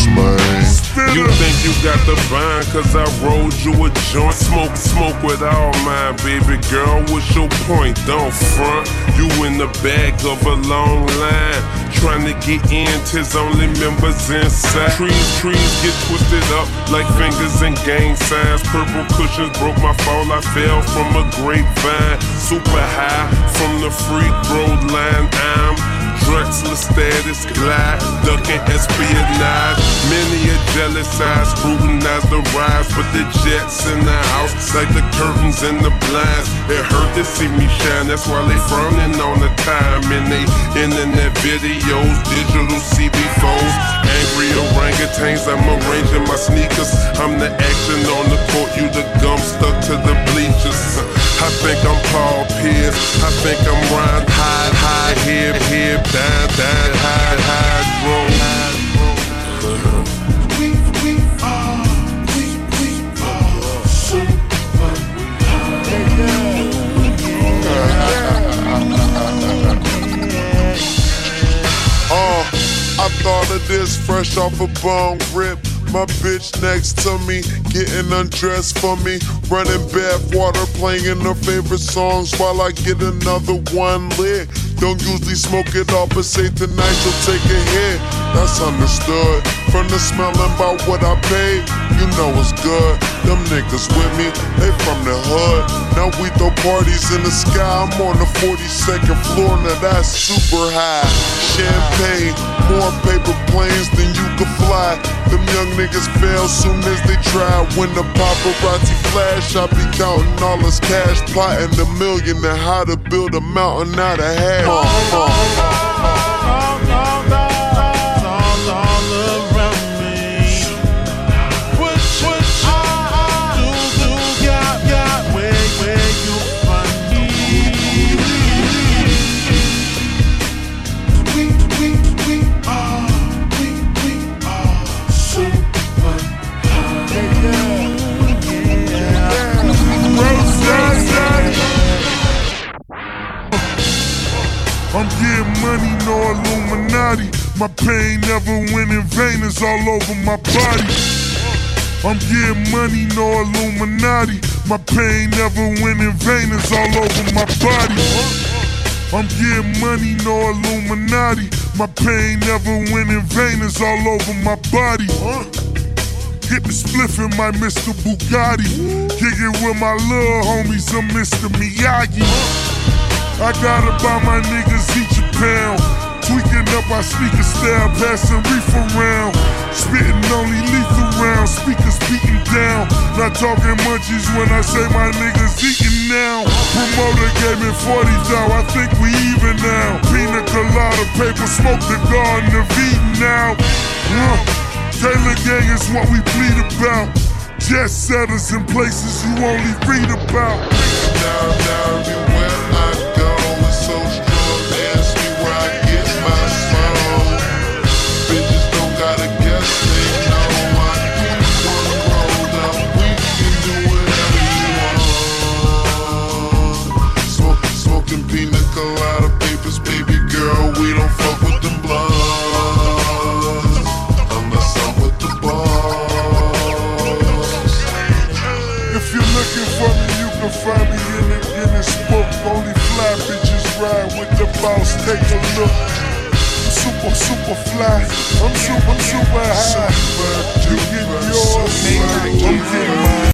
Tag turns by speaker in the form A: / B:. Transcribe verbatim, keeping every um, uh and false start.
A: man.
B: You think you got the vine, cause I rolled you a joint. Smoke, smoke with all mine, baby girl, what's your point? Don't front, you in the back of a long line. Trying to get in, tis only members inside. Trees, trees get twisted up like fingers and gang signs. Purple cushions broke my fall, I fell from a grapevine. Super high from the free throw line. I'm Drexler status, glide, ducking espionage. Many a jealous eye scrutinize the rise, but the jets in the house like the curtains and the blinds. It hurt to see me shine, that's why they frowning on the time. And they internet videos, digital C B fours. Angry orangutans, I'm arranging my sneakers. I'm the action on the court, you the gum stuck to the bleachers. I think I'm Paul Pierce, I think I'm Ron Hyde, high, hip, hip, down, down, high, high, roll.
A: We, we are, we, we are super Uh, I thought of this fresh off a bone rip. My bitch next to me, getting undressed for me. Running bath water, playing her favorite songs while I get another one lit. Don't usually smoke it all, but say tonight you'll take a hit. That's understood. From the smelling about what I paid, you know it's good. Them niggas with me, they from the hood. Now we throw parties in the sky. I'm on the forty-second floor, now that's super high. Champagne, more paper planes than you could fly. Them young niggas fail soon as they try. When the paparazzi flash, I be counting all this cash, plotting a million and how to build a mountain out of hash. Uh, uh.
C: I'm getting money, no Illuminati. My pain never went in vain, it's all over my body. I'm getting money, no Illuminati. My pain never went in vain, it's all over my body. I'm getting money, no Illuminati. My pain never went in vain, it's all over my body. Get the spliff in my Mister Bugatti. Kick it with my little homies, I'm Mister Miyagi. I gotta buy my niggas each a pound. Tweaking up our sneaker style, passing reef around. Spitting only lethal rounds, speakers beating down. Not talking munchies when I say my niggas eating now. Promoter gave me forty thou, I think we even now. Pina colada, paper smoke, the garden of Eden now. Uh, Taylor gang is what we bleed about. Jet setters in places you only read about.
A: Now, now, everywhere I go, it's so strong. Ask me where I get my soul. Bitches don't gotta guess, they know I do one rolled up. We can do whatever you want. Smoke, smoking pina colada papers, baby girl. We don't fuck with them bloods unless I'm with the boss.
C: If you're looking for me, you can find me in the Guinness book. Only fly bitches ride with the boss. Take a look. I'm super, super fly. I'm super, super high. You get yours, I'm getting mine.